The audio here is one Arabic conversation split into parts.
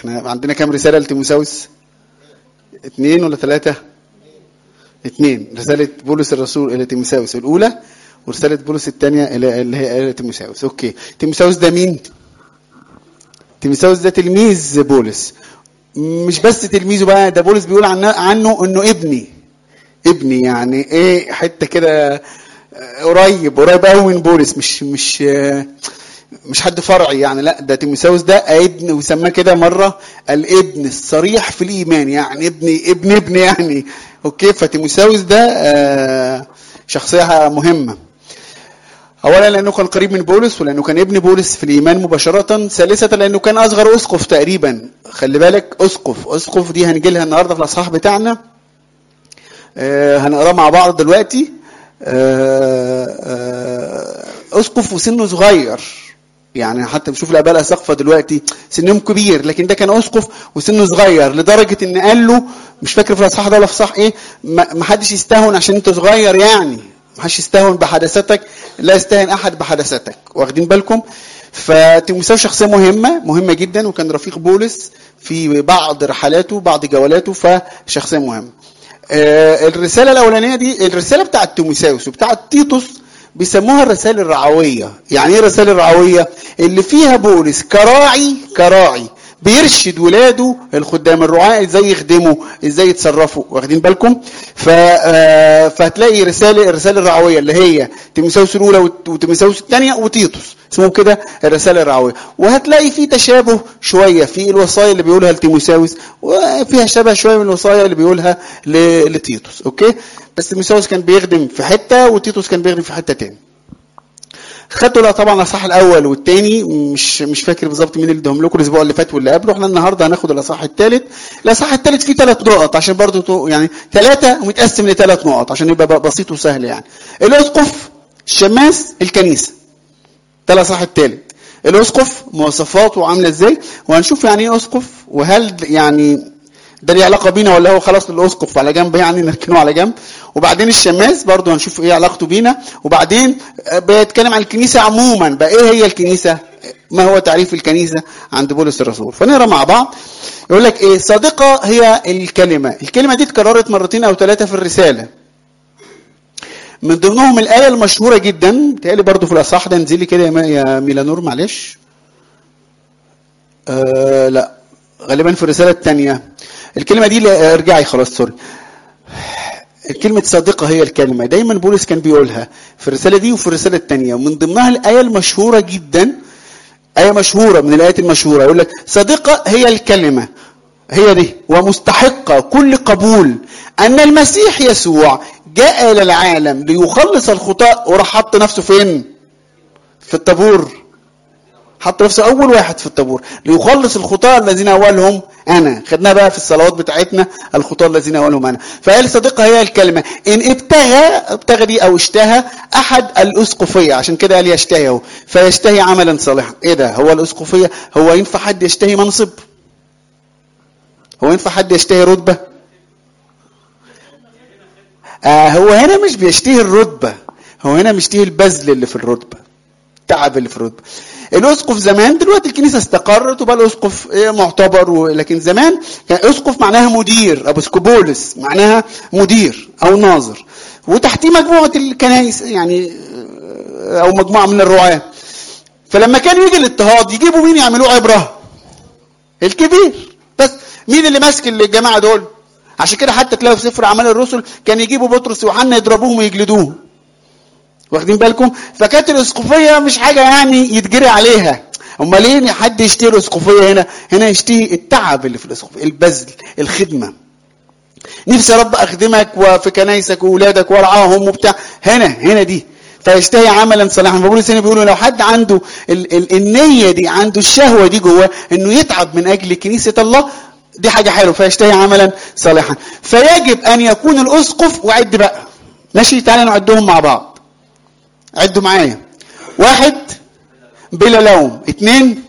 احنا عندنا كام رسالة لتيموثاوس؟ 2 ولا 3؟ 2. رسالة بولس الرسول إلى تيموثاوس الأولى، ورسالة بولس الثانية اللي هي إلى تيموثاوس. أوكي، تيموثاوس ده مين؟ تيموثاوس ده تلميذ بولس، مش بس تلميذه بقى، ده بولس بيقول عنه إنه ابني يعني إيه، حتة كده قريب قوي من بولس، مش حد فرعي يعني، لا ده تيموثاوس ده ابن، وسماه كده مرة الابن الصريح في الإيمان، يعني ابن يعني. اوكي، فتيموثاوس ده شخصية مهمة. اولا لانه كان قريب من بولس، ولانه كان ابن بولس في الإيمان مباشرة. ثالثا لانه كان اصغر اسقف تقريبا. خلي بالك، اسقف دي هنجي لها النهارده في الاصحاح بتاعنا، هنقراه مع بعض دلوقتي. اسقف وسنه صغير، يعني حتى بنشوف الاباء الاساقفه دلوقتي سنهم كبير، لكن ده كان اسقف وسنه صغير، لدرجه ان قال له، مش فاكر في الاصحاح ده ولا في صح ايه، ما حدش يستهون عشان انت صغير، يعني ما حدش يستهون بحدثتك، لا يستهين احد بحدثتك. واخدين بالكم؟ فتيموثاوس شخصيه مهمه جدا، وكان رفيق بولس في بعض رحلاته بعض جولاته، فشخصيه مهمه. الرساله الاولانيه دي الرساله بتاعه تيموثاوس وبتاعه تيتوس، بيسموها الرسائل الرعويه. يعني ايه الرسائل الرعويه؟ اللي فيها بولس كراعي بيرشد ولاده الخدام الرعاة ازاي يخدموا، ازاي يتصرفوا. واخدين بالكم؟ فهتلاقي الرسائل الرعويه اللي هي تيموثاوس الاولى وتيموثاوس الثانيه وتيتوس، اسمهم كده الرسائل الرعويه. وهتلاقي في تشابه شويه في الوصايا اللي بيقولها لتيموثاوس، وفيها شبه شويه من الوصايا اللي بيقولها لتيتوس. اوكي، بس تيموثاوس كان بيخدم في حته، وتيتوس كان بيخدم في حته تاني. خدتوا لا طبعا الاصحاح الاول والثاني، مش فاكر بالظبط مين اللي ادهم لكم الاسبوع اللي فات واللي قبله. احنا النهارده هناخد الاصحاح الثالث. الاصحاح الثالث فيه 3 نقط، عشان برضو يعني 3 ومتقسم ل3 نقط عشان يبقى بسيط وسهل. يعني الاسقف، الشماس، الكنيسه، ده الاصحاح الثالث. الاسقف مواصفاته عامله ازاي، وهنشوف يعني ايه اسقف، وهل يعني ده ليه علاقه بينا ولا هو خلاص الاسقف على جنب، يعني نركنه على جنب. وبعدين الشماس برضو هنشوف ايه علاقته بينا. وبعدين بيتكلم عن الكنيسه عموما بقى، ايه هي الكنيسه، ما هو تعريف الكنيسه عند بولس الرسول. فنقرا مع بعض. يقول لك ايه؟ صادقه هي الكلمه دي اتكررت 2 أو 3 في الرساله. من ضمنهم الايه المشهوره جدا، بتهيألي برضو في الاصحاح ده. انزلي كده يا ميلانور معلش. لا غالبا في الرساله الثانيه الكلمه دي. ارجعي خلاص، سوري. الكلمه صادقه هي الكلمه، دايما بولس كان بيقولها في الرساله دي وفي الرساله الثانيه. ومن ضمنها الايه المشهوره جدا، ايه مشهوره من الايات المشهوره، يقول لك صادقه هي الكلمه، هي دي، ومستحقه كل قبول، ان المسيح يسوع جاء الى العالم ليخلص الخطاة. وراح حط نفسه فين؟ في الطابور. حط نفسه اول واحد في الطابور، ليخلص الخطاة الذين اولهم انا. خدناها بقى في الصلوات بتاعتنا، الخطاة الذين اولهم انا. فقال صديقة هي الكلمة. ان ابتغى دي او اشتهى احد الاسقفية، عشان كده قال يشتهيه، فيشتهي عملا صالحا. ايه ده؟ هو الاسقفية، هو ينفع حد يشتهي منصب؟ هو ينفع حد يشتهي رتبة؟ هو هنا مش بيشتهي الرتبة، هو هنا بيشتهي البذل اللي في الرتبة، التعب اللي في الرتبة. الاسقف زمان، دلوقتي الكنيسه استقرت وبقى الاسقف معتبر، لكن زمان كان اسقف معناها مدير، ابوسكوبولس معناها مدير او ناظر، وتحتيه مجموعه الكنائس يعني، او مجموعه من الرعاة. فلما كان يجي الاضطهاد يجيبوا مين يعملوه عبره؟ الكبير. بس مين اللي ماسك الجماعه دول؟ عشان كده حتى تلاقوا في سفر اعمال الرسل كان يجيبوا بطرس ويوحنا يضربوهم ويجلدوهم. واخدين بالكم؟ فكانت الاسقفيه مش حاجه يعني يتجري عليها. امال ليه حد يشتهي الاسقفيه؟ هنا يشتهي التعب اللي في الاسقفيه، البذل، الخدمه. نفسي يا رب اخدمك وفي كنايسك واولادك وارعاهم وبتاع. هنا دي فيشتهي عملا صالحا. فبولس هنا بيقولوا لو حد عنده النيه دي، عنده الشهوه دي جواه انه يتعب من اجل كنيسه الله، دي حاجه حلوه، فيشتهي عملا صالحا. فيجب ان يكون الاسقف، وعد بقى ماشي، تعالى نعدهم مع بعض. عدوا معايا. 1 بلا لوم. 2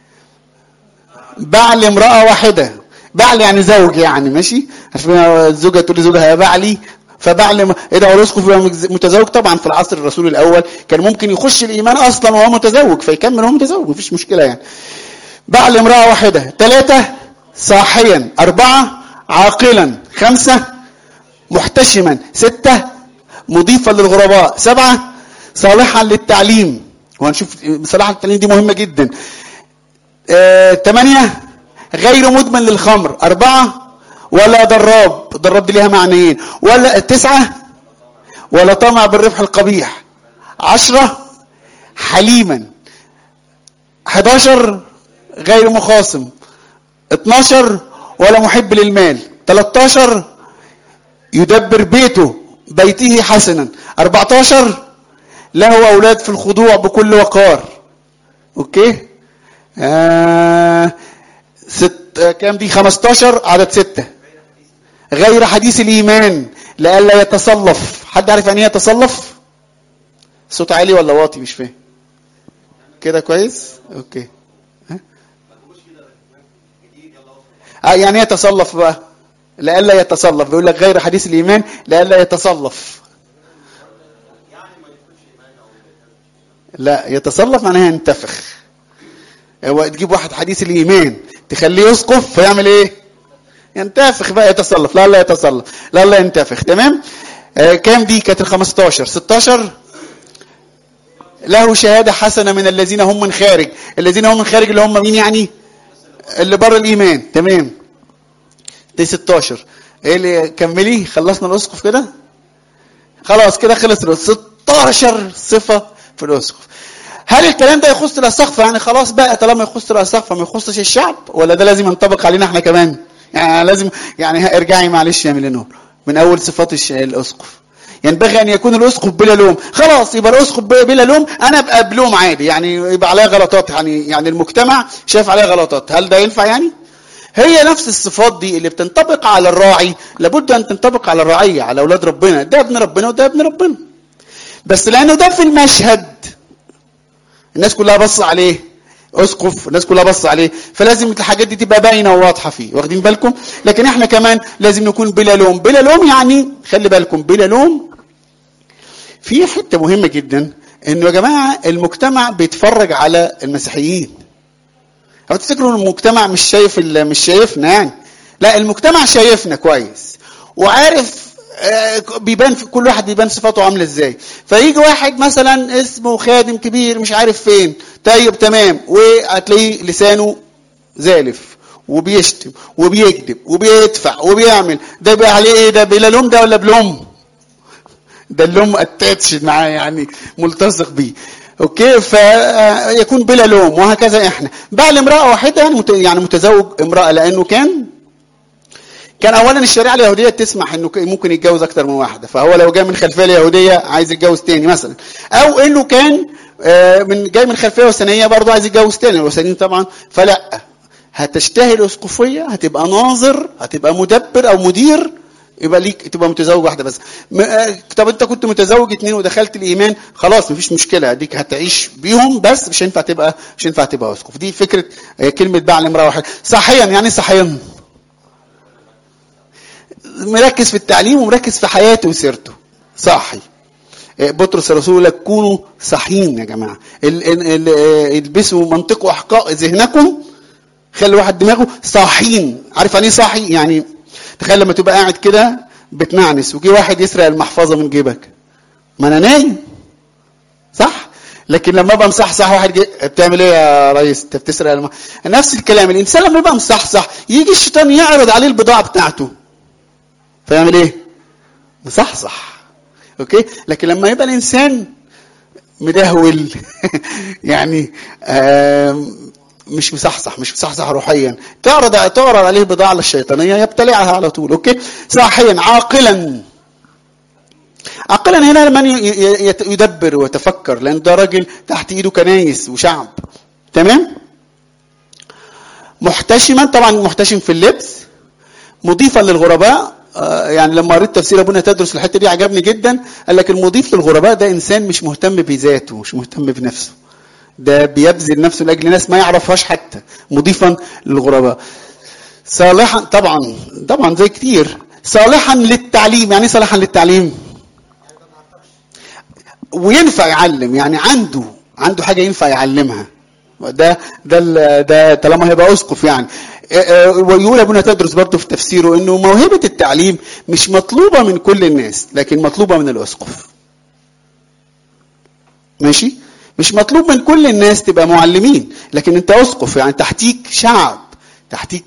بعل امرأة واحدة. بعل يعني زوج يعني، ماشي، عشان الزوجة تقول لزوجها يا بعلي، فبعل ايه ده؟ الاسقف متزوج طبعا. في العصر الرسول الاول كان ممكن يخش الايمان اصلا وهو متزوج فيكمل وهو متزوج، مفيش مشكلة يعني. بعل امرأة واحدة. 3 صاحيا. 4 عاقلا. 5 محتشما. 6 مضيفا للغرباء. 7 صالحا للتعليم، وهنشوف صلاح التعليم دي مهمة جدا. 8 غير مدمن للخمر. 4 ولا ضراب. ضراب دي ليها معنيين. ولا 9 ولا طمع بالربح القبيح. 10 حليما. 11 غير مخاصم. 12 ولا محب للمال. 13 يدبر بيته حسنا. 14 له أولاد في الخضوع بكل وقار. اوكي. كام دي؟ 15 عدد 6 غير حديث الإيمان لئلا يتصلف. حد عارف يعني ايه يتصلف؟ صوت عالي ولا واطي؟ مش فاهم كده كويس. اوكي. يعني ايه يتصلف بقى؟ لئلا يتصلف. بيقول لك غير حديث الإيمان لئلا يتصلف. لا، يتصلف معناها ينتفخ. هو تجيب واحد حديث الإيمان تخليه يسقف فيعمل ايه؟ ينتفخ بقى. يتصلف لا يتصلف لا ينتفخ. تمام. كام دي؟ كانت 15. 16 له شهادة حسنة من الذين هم من خارج. الذين هم من خارج اللي هم مين يعني؟ اللي بره الإيمان. تمام. دي 16. ايه اللي كملي؟ خلصنا الأسقف كده خلاص. كده خلص 16 صفة في الأسقف. هل الكلام ده يخص الأساقفة يعني خلاص بقى طالما يخص الأساقفة ما يخصش الشعب، ولا ده لازم ينطبق علينا احنا كمان؟ يعني لازم يعني ارجعي معلش يا ميلانور من أول صفات الأسقف. ينبغي أن يكون الأسقف بلا لوم. خلاص يبقى الأسقف بلا لوم. أنا أبقى بلوم عادي يعني يبقى عليها غلطات يعني المجتمع شايف عليها غلطات. هل ده ينفع يعني؟ هي نفس الصفات دي اللي بتنطبق على الراعي لابد أن تنطبق على الرعية، على أولاد ربنا. ده ابن ربنا وده ابن ربنا، بس لأنه ده في المشهد الناس كلها بص عليه أسقف، الناس كلها بص عليه، فلازم الحاجات دي تبقى باينة وواضحة فيه. واخدين بالكم؟ لكن احنا كمان لازم نكون بلا لوم. بلا لوم يعني خلي بالكم بلا لوم في حتة مهمة جدا، انه يا جماعة المجتمع بيتفرج على المسيحيين. او تفتكروا المجتمع مش شايفنا يعني؟ لا، المجتمع شايفنا كويس وعارف بيبان في كل واحد بيبان صفاته عامله ازاي. فيجي واحد مثلا اسمه خادم كبير مش عارف فين، طيب تمام، وهتلاقيه لسانه زالف وبيشتم وبيكذب وبيدفع وبيعمل. ده بقى عليه ايه؟ ده بلا لوم ده ولا بلوم؟ ده اللوم اتاتش معاه يعني ملتصق بيه. اوكي. فيكون بلا لوم. وهكذا احنا بعد امراه واحده يعني متزوج امراه، لانه كان اولا الشريعه اليهوديه تسمح انه ممكن يتجوز اكتر من واحده، فهو لو جاي من خلفيه اليهوديه عايز يتجوز تاني مثلا، او انه كان جاي من خلفيه وثنيه برضه عايز يتجوز تاني. الوثنيين طبعا فلا، هتشتهي الاسقفيه، هتبقى ناظر، هتبقى مدبر او مدير، يبقى ليك تبقى متزوج واحده بس. طب انت كنت متزوج 2 ودخلت الايمان، خلاص مفيش مشكله، اديك هتعيش بيهم بس مش هينفع تبقى اسقف. دي فكره كلمه بعل امراه واحده. صحيا يعني صحيا مركز في التعليم ومركز في حياته وسيرته. صاحي. بطرس الرسول لك كونوا صحيين يا جماعه. البسوا منطق واحقاء ذهنكم. خلي واحد دماغه صاحيين. عارف يعني ايه صاحي؟ يعني تخيل لما تبقى قاعد كده بتنعنس وجي واحد يسرق المحفظه من جيبك، ما انا نايم صح؟ لكن لما ابقى مصحصح واحد بتعمل ايه يا ريس؟ انت بتسرق نفس الكلام. الانسان لما يبقى مصحصح يجي الشيطان يعرض عليه البضاعه بتاعته فيعمل ايه؟ مصحصح. اوكي. لكن لما يبقى الانسان مدهول يعني مش مصحصح روحيا، تعرض عليه البضاعه الشيطانيه يبتلعها على طول. اوكي. صاحيا عاقلا هنا من يدبر ويتفكر، لان ده راجل تحت ايده كنايس وشعب. تمام. محتشما، طبعا محتشم في اللبس. مضيفا للغرباء، يعني لما قريت تفسير ابونا تدرس الحته دي عجبني جدا. قال لك المضيف للغرباء ده انسان مش مهتم بذاته، مش مهتم بنفسه، ده بيبذل نفسه لاجل ناس ما يعرفهاش حتى. مضيفا للغرباء. صالحا، طبعا زي كتير. صالحا للتعليم. يعني صالحا للتعليم وينفع يعلم، يعني عنده حاجه ينفع يعلمها. ده طالما هيبقى اسقف يعني ويقول ابونا تدرس برضه في تفسيره انه موهبة التعليم مش مطلوبة من كل الناس، لكن مطلوبة من الاسقف. ماشي؟ مش مطلوب من كل الناس تبقى معلمين، لكن انت اسقف، يعني تحتيك شعب، تحتيك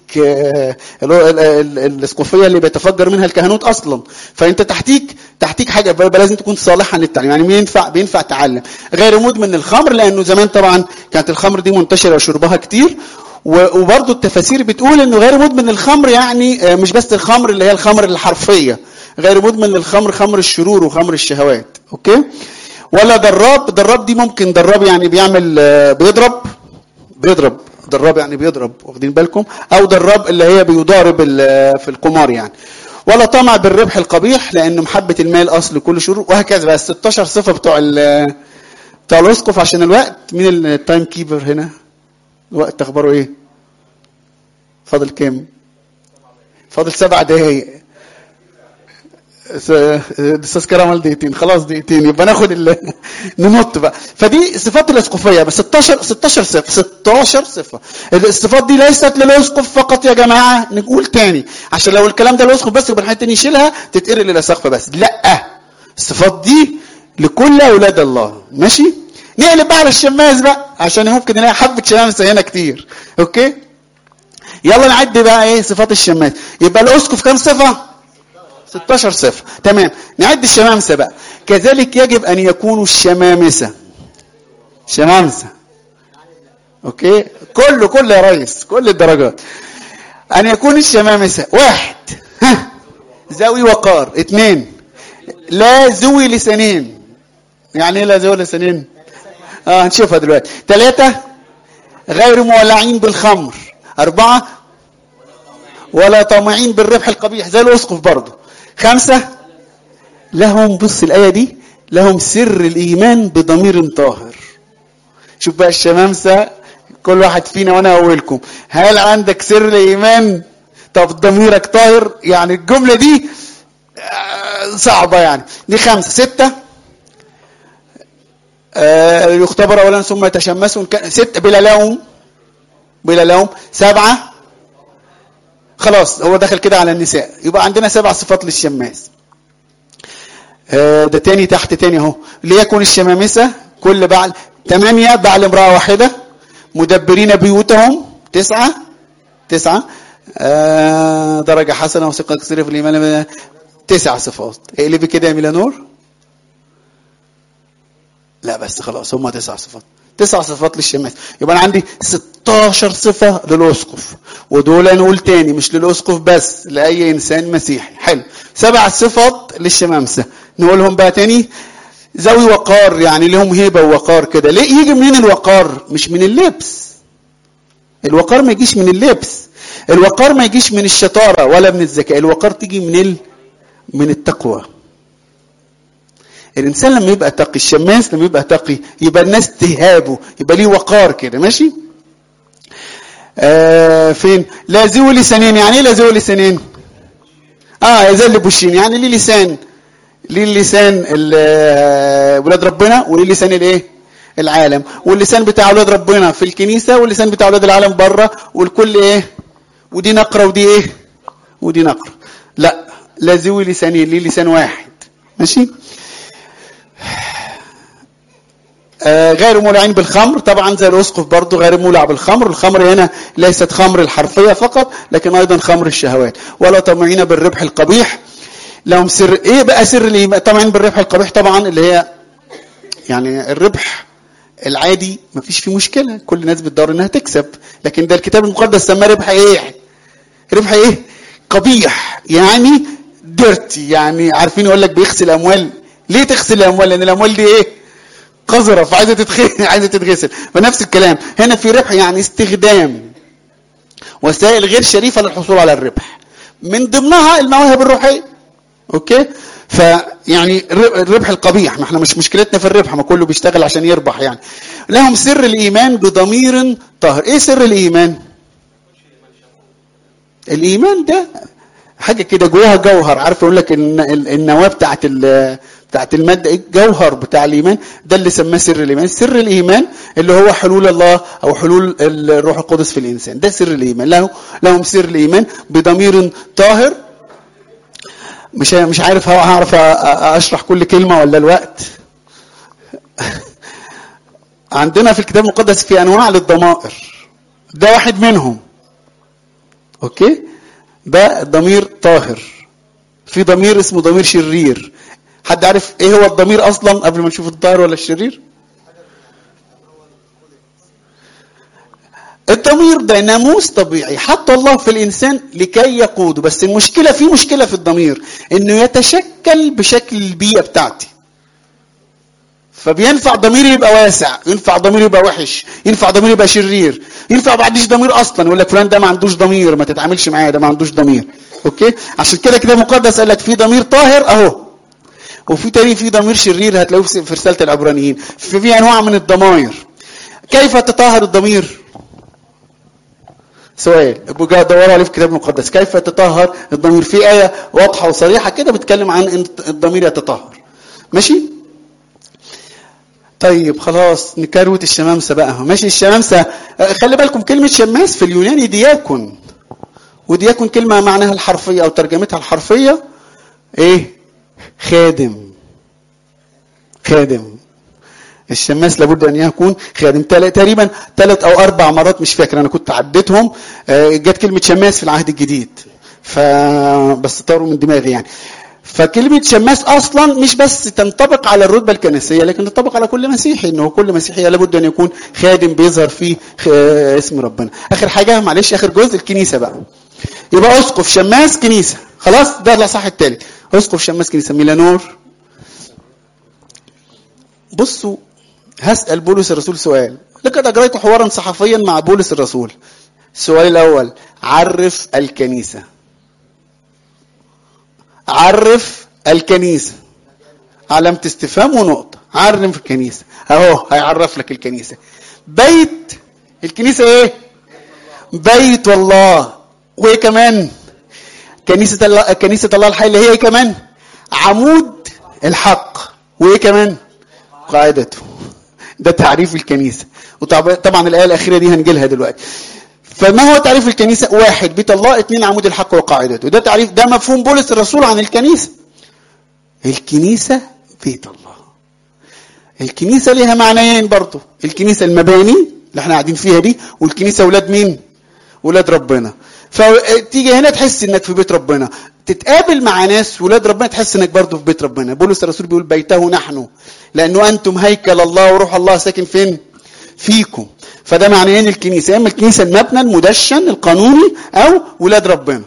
الاسقفيه اللي بيتفجر منها الكهنوت اصلا، فانت تحتيك حاجه لازم تكون صالحه للتعليم. يعني بينفع تعلم غير مدمن الخمر، لانه زمان طبعا كانت الخمر دي منتشره وشربها كتير. وبرضه التفاسير بتقول انه غير مدمن الخمر يعني مش بس الخمر اللي هي الخمر الحرفيه، غير مدمن الخمر خمر الشرور وخمر الشهوات. اوكي؟ ولا ضراب دي ممكن ضراب يعني بيعمل بيضرب ضراب يعني بيضرب، واخدين بالكم؟ او ضراب اللي هي بيضارب في القمار يعني. ولا طمع بالربح القبيح، لانه محبه المال اصل كل شرور، وهكذا. بقى 16 صفه بتوع الاسقف. عشان الوقت، مين التايم كيبر هنا؟ الوقت اخباره ايه؟ فاضل كام؟ فاضل 7 دقايق. استاذ كرامل دقيقتين، خلاص دقيقتين، يبقى ناخد نمط بقى. فدي صفات الاسقفيه، بس 16 صفه. الصفات دي ليست للاسقف فقط يا جماعه، نقول تاني عشان لو الكلام ده للاسقف بس يبقى حد تاني يشيلها تتقري للاسقف بس. لا، الصفات دي لكل اولاد الله. ماشي؟ نقلب بقى على الشماس بقى، عشان ممكن نلاقي حبه شمامسه هنا كتير. اوكي؟ يلا نعد بقى ايه صفات الشماس. يبقى الاسقف كام صفه؟ 16 صفة. تمام. نعد الشمامسة بقى. كذلك يجب أن يكونوا الشمامسة شمامسة. أوكي؟ كل يا ريس، كل الدرجات. أن يكون الشمامسة: 1 ذوي وقار. 2 لا ذوي لسانين. يعني إيه لا ذوي لسانين؟ هنشوفها دلوقتي. 3 غير مولعين بالخمر. 4 ولا طامعين بالربح القبيح زي الأسقف برضه. 5 لهم، بص الآية دي، لهم سر الإيمان بضمير طاهر. شوف بقى الشمامسة، كل واحد فينا وأنا أولكم، هل عندك سر الإيمان؟ طب ضميرك طاهر؟ يعني الجملة دي صعبة يعني. دي 5. 6 يختبر أولا ثم يتشمسون. 6 بلا لوم. 7 خلاص، هو دخل كده على النساء. يبقى عندنا 7 صفات للشماس. ده تاني تحت تاني اهو. ليكن الشمامسة كل بعل. 8 بعل امرأة واحدة. مدبرين بيوتهم. 9 درجة حسنة وثقة كثيرة في الإيمان. 9 صفات. اقلبي كده يا ميلانور. لا بس خلاص، هم 9 صفات. 9 صفات للشماس. يبقى انا عندي 16 صفة للأسقف، ودول نقول تاني مش للأسقف بس، لأي إنسان مسيحي. حلو. 7 صفات للشمامسة، نقولهم بقى تاني. ذوي وقار، يعني لهم هيبة ووقار كده. ليه يجي منين الوقار؟ مش من اللبس. الوقار ما يجيش من اللبس. الوقار ما يجيش من الشطارة ولا من الذكاء. الوقار تيجي من التقوى. الإنسان لما يبقى تقي، الشماس لما يبقى تقي، يبقى الناس تهابه، يبقى ليه وقار كده. ماشي؟ فين؟ لا ذوي لسانين. يعني ايه لا ذوي لسانين؟ زي اللي بوشين، يعني ليه لسان. ليه لسان ولاد ربنا، وليه لسان الايه؟ العالم. واللسان بتاع ولاد ربنا في الكنيسة، واللسان بتاع ولاد العالم بره، والكل ايه؟ ودي نقرة ودي ايه؟ ودي نقرة. لا ذوي لسانين، ليه لسان واحد. ماشي؟ غير مولعين بالخمر، طبعا زي الاسقف برضو غير مولع بالخمر. الخمر هنا ليست خمر الحرفية فقط، لكن ايضا خمر الشهوات. ولا طمعين بالربح القبيح. لهم سر. ايه بقى سر اللي طمعين بالربح القبيح؟ طبعا اللي هي يعني الربح العادي مفيش فيه مشكلة، كل الناس بتدور انها تكسب، لكن ده الكتاب المقدس سماه ربح ايه؟ ربح ايه؟ قبيح، يعني ديرتي. يعني عارفين يقول لك بيغسل اموال. ليه تغسل الاموال؟ لان الاموال دي ايه؟ قذرة، فعايزة تتغسل. فنفس الكلام هنا في ربح، يعني استخدام وسائل غير شريفة للحصول على الربح، من ضمنها المواهب الروحية. اوكي؟ فيعني الربح القبيح، ما احنا مش مشكلتنا في الربح، ما كله بيشتغل عشان يربح يعني. لهم سر الإيمان بضمير طاهر. ايه سر الإيمان؟ الإيمان ده حاجة كده جواها جوهر. عارف يقول لك النواة بتاعت بتاعت المادة، الجوهر بتاع الإيمان، ده اللي سماه سر الإيمان. سر الإيمان اللي هو حلول الله أو حلول الروح القدس في الإنسان، ده سر الإيمان. لهم سر الإيمان بضمير طاهر. مش عارف هعرف أشرح كل كلمة ولا الوقت. عندنا في الكتاب المقدس في أنواع للضمائر، ده واحد منهم. أوكي، ده ضمير طاهر. في ضمير اسمه ضمير شرير. حد عارف ايه هو الضمير اصلا قبل ما نشوف الطاهر ولا الشرير؟ الضمير ده ناموس طبيعي حط الله في الانسان لكي يقوده، بس المشكله في الضمير انه يتشكل بشكل البيئه بتاعتي. فبينفع ضمير يبقى واسع، ينفع ضمير يبقى وحش، ينفع ضمير يبقى شرير، ينفع ما عنديش ضمير اصلا، يقول لك فلان ده ما عندوش ضمير، ما تتعاملش معاه، ده ما عندوش ضمير. اوكي، عشان كده كده مقدس قال لك في ضمير طاهر اهو، وفي تاني في ضمير شرير هتلاقوه في رساله العبرانيين. في انواع من الضمائر. كيف تطهر الضمير؟ سؤال ابقوا دوروا عليه في الكتاب المقدس، كيف تطهر الضمير؟ في ايه واضحه وصريحه كده بتتكلم عن ان الضمير يتطهر. ماشي؟ طيب خلاص نكروت الشمامسه بقى. ماشي، الشمامسه خلي بالكم كلمه شماس في اليوناني دياكون، ودياكون كلمه معناها الحرفيه او ترجمتها الحرفيه ايه؟ خادم. الشماس لابد ان يكون خادم. تقريبا 3 أو 4 مرات مش فاكر، انا كنت عديتهم، جت كلمه شماس في العهد الجديد، فبس طاروا من دماغي يعني. فكلمه شماس اصلا مش بس تنطبق على الرتبه الكنسيه، لكن تنطبق على كل مسيحي، انه كل مسيحي لابد ان يكون خادم بيظهر فيه اسم ربنا. اخر حاجه معلش، اخر جزء الكنيسه بقى. يبقى اسقف شماس كنيسه، خلاص ده الاصحاح الثالث. اسقف شماس كنيسه ميلانور. بصوا، هسأل بولس الرسول سؤال. لقد أجريت حوارا صحفيا مع بولس الرسول. السؤال الأول، عرف الكنيسة. عرف الكنيسة، علامة استفهام ونقطة. عرف الكنيسة اهو، هيعرف لك الكنيسة. بيت الكنيسة ايه؟ بيت الله. وايه كمان؟ كنيسة الله الحي اللي هي ايه كمان؟ عمود الحق. وايه كمان؟ قاعدته. ده تعريف الكنيسة. وطبعا الآية الأخيرة دي هنجيلها دلوقتي. فما هو تعريف الكنيسة؟ 1 بيت الله، 2 عمود الحق وقاعدته. ده تعريف، ده مفهوم بولس الرسول عن الكنيسة. الكنيسة بيت الله. الكنيسة ليها معنيين برضو، الكنيسة المباني اللي احنا قاعدين فيها دي، والكنيسة ولاد مين؟ ولاد ربنا. فتيجي هنا تحس انك في بيت ربنا، تتقابل مع ناس ولاد ربنا تحس انك برضو في بيت ربنا. بولس الرسول بيقول بيته نحن، لانه انتم هيكل الله وروح الله ساكن فين؟ فيكم. فده معنيين الكنيسة، اما الكنيسة المبنى المدشن القانوني او ولاد ربنا.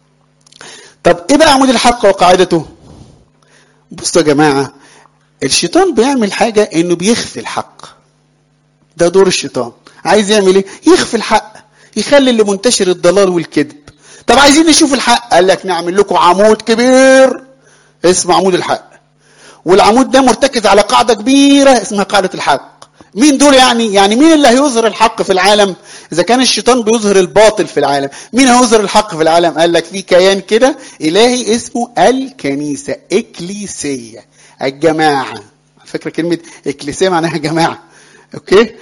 طب ايه بقى عمود الحق وقاعدته؟ بصوا يا جماعة، الشيطان بيعمل حاجة انه بيخفي الحق. ده دور الشيطان. عايز يعمل ايه؟ يخفي الحق، يخلي اللي منتشر الضلال والكذب. طب عايزين نشوف الحق، قال لك نعمل لكم عمود كبير اسمه عمود الحق، والعمود ده مرتكز على قاعدة كبيرة اسمها قاعدة الحق. مين دول يعني مين اللي هيظهر الحق في العالم؟ اذا كان الشيطان بيظهر الباطل في العالم، مين هيظهر الحق في العالم؟ قال لك في كيان كده الهي اسمه الكنيسة، اكليسية، الجماعة. فكرة كلمة اكليسية معناها جماعة. اوكي،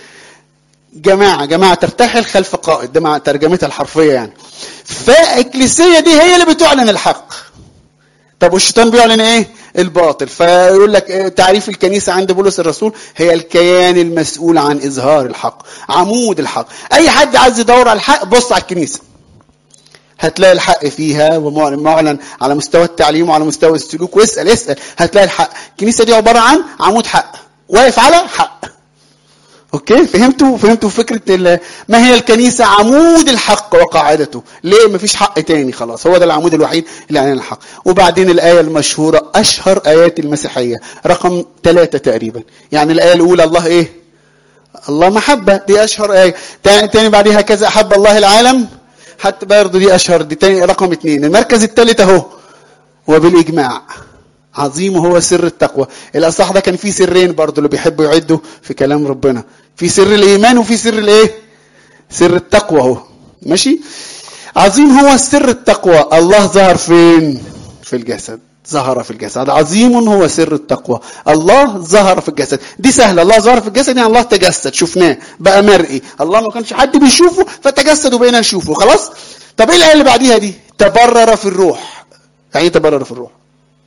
جماعة ترتحل خلف قائد، ده مع ترجمتها الحرفية يعني. فاكليسية دي هي اللي بتعلن الحق. طب والشيطان بيعلن ايه؟ الباطل. فيقول لك تعريف الكنيسة عند بولس الرسول هي الكيان المسؤول عن إظهار الحق، عمود الحق. أي حد عايز يدور على الحق بص على الكنيسة، هتلاقي الحق فيها ومعلن على مستوى التعليم وعلى مستوى السلوك. واسأل هتلاقي الحق. الكنيسة دي عبارة عن عمود حق واقف على حق. اوكي، فهمتوا فكرة ما هي الكنيسة؟ عمود الحق وقاعدته. ليه؟ مفيش حق تاني، خلاص هو ده العمود الوحيد اللي عليه الحق. وبعدين الآية المشهورة، أشهر آيات المسيحية، رقم 3 تقريبا. يعني الآية الأولى الله إيه؟ الله محبة، دي أشهر آية. تاني بعدها كذا أحب الله العالم، حتى برضه دي أشهر، دي تاني رقم 2. المركز الثالث أهو، وبالإجماع عظيم هو سر التقوى. الأصح ده كان فيه سرين برضه اللي بيحبوا يعدوا في كلام ربنا، في سر الإيمان وفي سر الإيه؟ سر التقوى اهو. ماشي؟ عظيم هو سر التقوى. الله ظهر فين؟ في الجسد. ظهر في الجسد. عظيم هو سر التقوى، الله ظهر في الجسد. دي سهله، الله ظهر في الجسد يعني الله تجسد، شفناه بقى مرئي. الله ما كانش حد بيشوفه فتجسد وبقينا نشوفه خلاص. طب ايه الايه اللي بعديها دي؟ تبرر في الروح. يعني ايه تبرر في الروح؟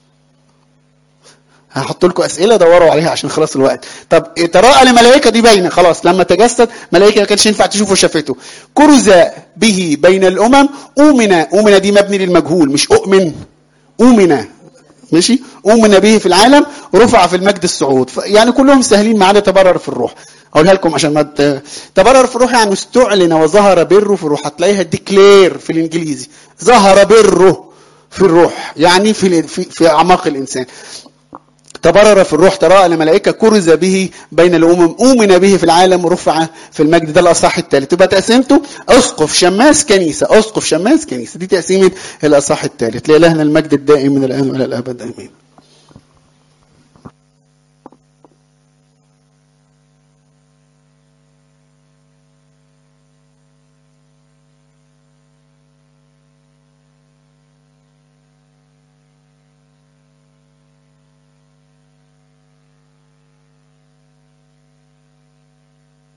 هحط لكم اسئله دوروا عليها عشان خلاص الوقت. طب تراءى لملائكه دي باينه خلاص، لما تجسد ملائكه ما كانش ينفع تشوفه شافته. كرز به بين الامم. أؤمن دي مبني للمجهول مش أؤمن. أؤمن ماشي، أؤمن به في العالم، رفع في المجد الصعود. يعني كلهم سهلين ما عدا تبرر في الروح. اقولها لكم عشان ما تبرر في الروح يعني استعلن وظهر بره في الروح. هتلاقيها ديكلير في الانجليزي، ظهر بره في الروح يعني في اعماق الانسان. تبرر في الروح، تراءى لملائكه، كرز به بين الامم، أؤمن به في العالم، رفع في المجد. ده الاصحاح الثالث. تبقى تقسيمته اسقف شماس كنيسه، اسقف شماس كنيسه. دي تقسيمه الاصحاح الثالث. لإلهنا المجد الدائم من الان والى الابد امين.